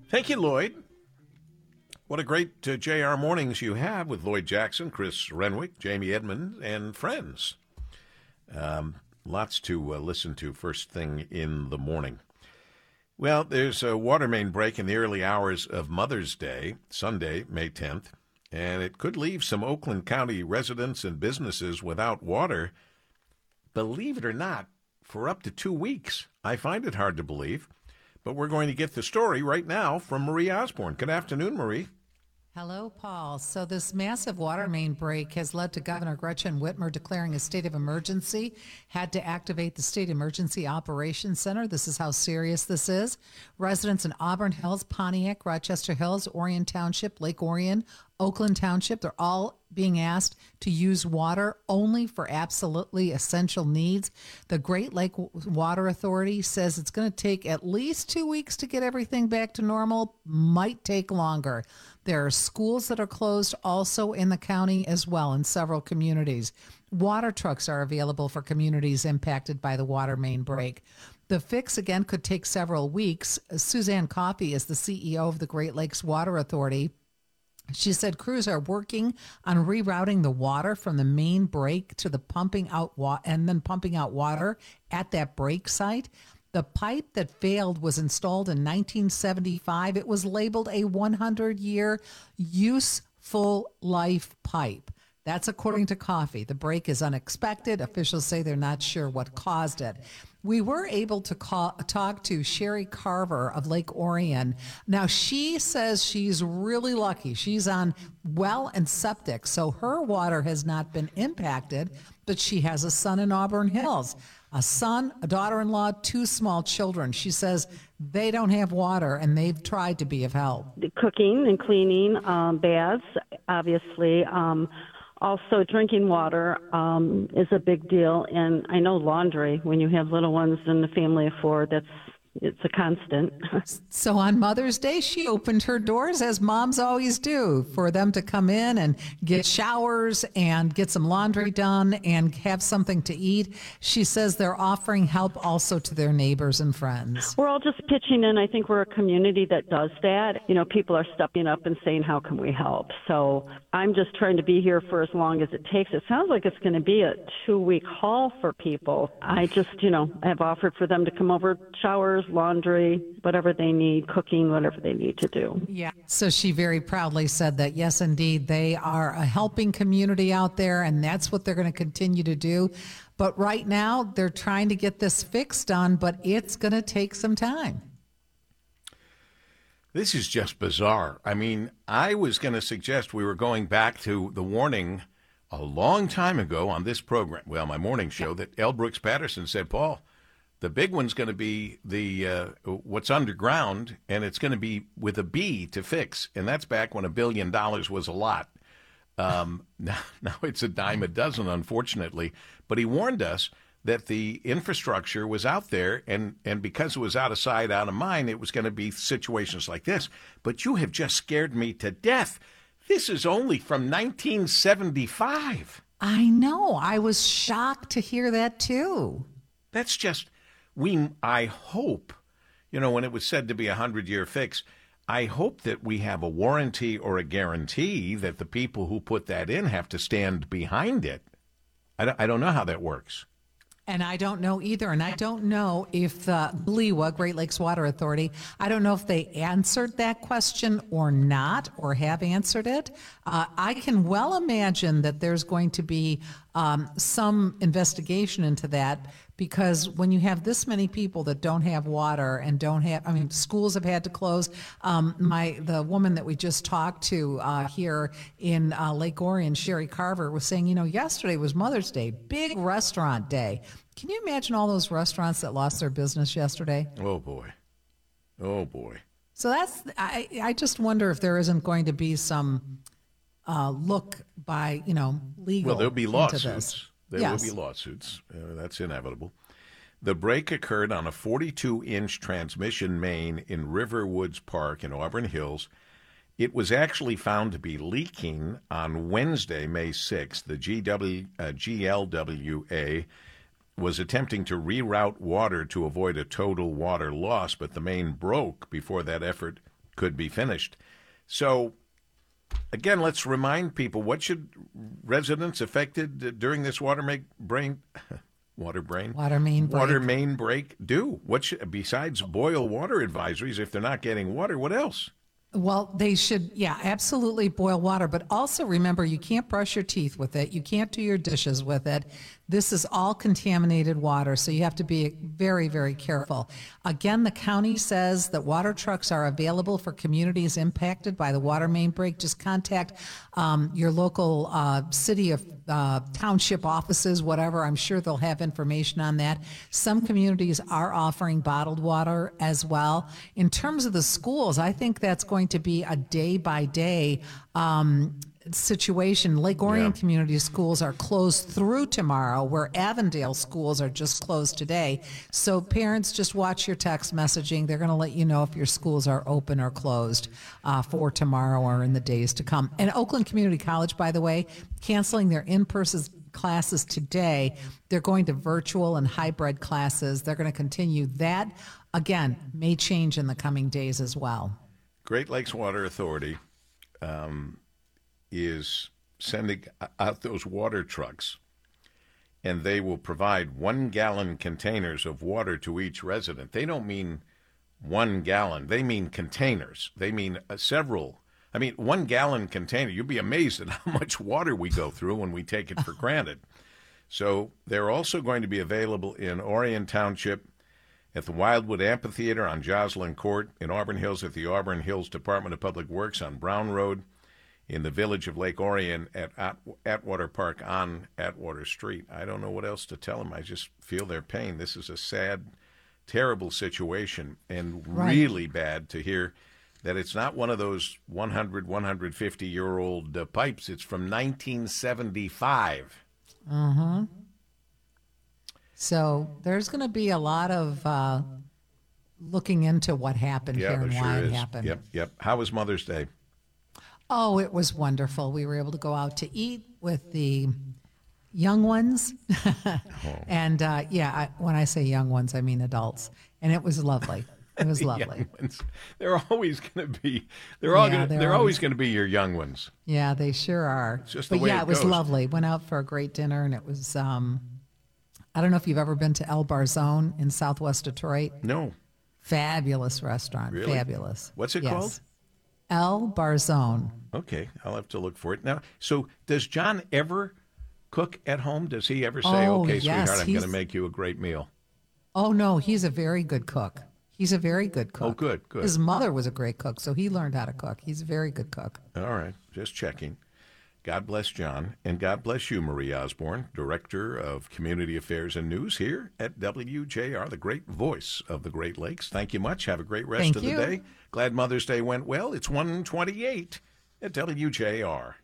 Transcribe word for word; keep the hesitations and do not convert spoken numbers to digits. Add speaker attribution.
Speaker 1: Thank you, Lloyd. What a great uh, J R mornings you have with Lloyd Jackson, Chris Renwick, Jamie Edmonds, and friends. Um, lots to uh, listen to first thing in the morning. Well, there's a water main break in the early hours of Mother's Day, Sunday, May tenth, and it could leave some Oakland County residents and businesses without water, believe it or not, for up to two weeks. I find it hard to believe. But we're going to get the story right now from Marie Osborne. Good afternoon, Marie.
Speaker 2: Hello, Paul. So this massive water main break has led to Governor Gretchen Whitmer declaring a state of emergency, had to activate the State Emergency Operations Center. This is how serious this is. Residents in Auburn Hills, Pontiac, Rochester Hills, Orion Township, Lake Orion, Oakland Township, they're all being asked to use water only for absolutely essential needs. The Great Lake Water Authority says it's going to take at least two weeks to get everything back to normal, might take longer. There are schools that are closed also in the county as well in several communities. Water trucks are available for communities impacted by the water main break. The fix, again, could take several weeks. Suzanne Coffey is the C E O of the Great Lakes Water Authority. She said crews are working on rerouting the water from the main break to the pumping out wa- and then pumping out water at that break site. The pipe that failed was installed in nineteen seventy-five. It was labeled a one hundred year useful life pipe. That's according to Coffey. The break is unexpected. Officials say they're not sure what caused it. We were able to call, talk to Sherry Carver of Lake Orion. Now, she says she's really lucky. She's on well and septic, so her water has not been impacted, but she has a son in Auburn Hills. A son, a daughter-in-law, two small children. She says they don't have water, and they've tried to be of help.
Speaker 3: Cooking and cleaning, um, baths, obviously. Um, also, drinking water um, is a big deal. And I know laundry, when you have little ones in the family of four, that's it's a constant.
Speaker 2: So on Mother's Day, she opened her doors, as moms always do, for them to come in and get showers and get some laundry done and have something to eat. She says they're offering help also to their neighbors and friends.
Speaker 3: We're all just pitching in. I think we're a community that does that. You know, people are stepping up and saying, how can we help? So I'm just trying to be here for as long as it takes. It sounds like it's going to be a two-week haul for people. I just, you know, have offered for them to come over, showers, laundry, whatever they need, cooking, whatever they need to do.
Speaker 2: Yeah. So she very proudly said that, yes, indeed, they are a helping community out there, and that's what they're going to continue to do. But right now, they're trying to get this fix done, but it's going to take some time.
Speaker 1: This is just bizarre. I mean, I was going to suggest we were going back to the warning a long time ago on this program, well, my morning show, that L. Brooks Patterson said, Paul, the big one's going to be the uh, what's underground, and it's going to be with a B to fix. And that's back when a billion dollars was a lot. Um, now, now it's a dime a dozen, unfortunately. But he warned us that the infrastructure was out there, and, and because it was out of sight, out of mind, it was going to be situations like this. But you have just scared me to death. This is only from nineteen seventy-five.
Speaker 2: I know. I was shocked to hear that, too.
Speaker 1: That's just... We, I hope, you know, when it was said to be a hundred-year fix, I hope that we have a warranty or a guarantee that the people who put that in have to stand behind it. I don't, I don't know how that works.
Speaker 2: And I don't know either. And I don't know if the B L E W A, Great Lakes Water Authority, I don't know if they answered that question or not, or have answered it. Uh, I can well imagine that there's going to be um, some investigation into that, because when you have this many people that don't have water and don't have, I mean, schools have had to close. Um, my the woman that we just talked to uh, here in uh, Lake Orion, Sherry Carver, was saying, you know, yesterday was Mother's Day, big restaurant day. Can you imagine all those restaurants that lost their business yesterday?
Speaker 1: Oh, boy. Oh, boy.
Speaker 2: So that's, I, I just wonder if there isn't going to be some uh, look by, you know, legal.
Speaker 1: Well, there'll be lawsuits.
Speaker 2: This.
Speaker 1: There
Speaker 2: yes.
Speaker 1: will be lawsuits. Uh, that's inevitable. The break occurred on a forty-two inch transmission main in River Woods Park in Auburn Hills. It was actually found to be leaking on Wednesday, May sixth. The G W, uh, G L W A was attempting to reroute water to avoid a total water loss, but the main broke before that effort could be finished. So, again, let's remind people, what should residents affected during this water make brain, water brain,
Speaker 2: Water main break.
Speaker 1: water main break do? What should, besides boil water advisories, if they're not getting water, what else?
Speaker 2: Well, they should, yeah, absolutely boil water. But also remember, you can't brush your teeth with it. You can't do your dishes with it. This is all contaminated water, so you have to be very, very careful. Again, the county says that water trucks are available for communities impacted by the water main break. Just contact um, your local uh, city of uh, township offices, whatever. I'm sure they'll have information on that. Some communities are offering bottled water as well. In terms of the schools, I think that's going to be a day-by-day um, situation. Lake Orion
Speaker 1: Yeah.
Speaker 2: Community Schools are closed through tomorrow, where Avondale schools are just closed today. So parents, just watch your text messaging. They're going to let you know if your schools are open or closed uh, for tomorrow or in the days to come. And Oakland Community College, by the way, canceling their in-person classes today. They're going to virtual and hybrid classes. They're going to continue that. Again, may change in the coming days as well.
Speaker 1: Great Lakes Water Authority um, is sending out those water trucks, and they will provide one-gallon containers of water to each resident. They don't mean one gallon. They mean containers. They mean uh, several. I mean, one-gallon container. You'd be amazed at how much water we go through when we take it for granted. So they're also going to be available in Orion Township, at the Wildwood Amphitheater on Joslyn Court, in Auburn Hills at the Auburn Hills Department of Public Works on Brown Road, in the village of Lake Orion at Atwater Park on Atwater Street. I don't know what else to tell them. I just feel their pain. This is a sad, terrible situation, and
Speaker 2: Right.
Speaker 1: really bad to hear that it's not one of those one hundred, one hundred fifty-year-old uh, pipes. It's from nineteen seventy-five.
Speaker 2: Mm-hmm. So there's going to be a lot of uh, looking into what happened
Speaker 1: Yeah,
Speaker 2: here and
Speaker 1: there
Speaker 2: why
Speaker 1: sure
Speaker 2: it
Speaker 1: is.
Speaker 2: happened.
Speaker 1: Yep, yep. How was Mother's Day?
Speaker 2: Oh, it was wonderful. We were able to go out to eat with the young ones. And uh, yeah, I, when I say young ones, I mean adults. And it was lovely. It was
Speaker 1: The
Speaker 2: lovely.
Speaker 1: young ones. They're always going to be. They're all.
Speaker 2: Yeah,
Speaker 1: Gonna,
Speaker 2: they're
Speaker 1: they're always
Speaker 2: always-
Speaker 1: going to be your young ones.
Speaker 2: Yeah, they sure are.
Speaker 1: It's just the
Speaker 2: but
Speaker 1: way
Speaker 2: yeah,
Speaker 1: it
Speaker 2: it was
Speaker 1: goes.
Speaker 2: lovely. Went out for a great dinner, and it was. Um, I don't know if you've ever been to El Barzone in Southwest Detroit.
Speaker 1: No.
Speaker 2: Fabulous restaurant.
Speaker 1: Really?
Speaker 2: Fabulous.
Speaker 1: What's it
Speaker 2: Yes.
Speaker 1: called?
Speaker 2: El Barzone.
Speaker 1: Okay, I'll have to look for it now. So, does John ever cook at home? Does he ever say,
Speaker 2: Oh,
Speaker 1: "Okay,
Speaker 2: yes,
Speaker 1: sweetheart, I'm going to
Speaker 2: he's-
Speaker 1: make you a great meal"?
Speaker 2: Oh no, he's a very good cook. He's a very good cook.
Speaker 1: Oh, good, good.
Speaker 2: His mother was a great cook, so he learned how to cook. He's a very good cook.
Speaker 1: All right, just checking. God bless John, and God bless you, Marie Osborne, Director of Community Affairs and News here at W J R, the great voice of the Great Lakes. Thank you much. Have a great rest
Speaker 2: Thank
Speaker 1: of
Speaker 2: you.
Speaker 1: the day. Glad Mother's Day went well. It's one twenty-eight at W J R.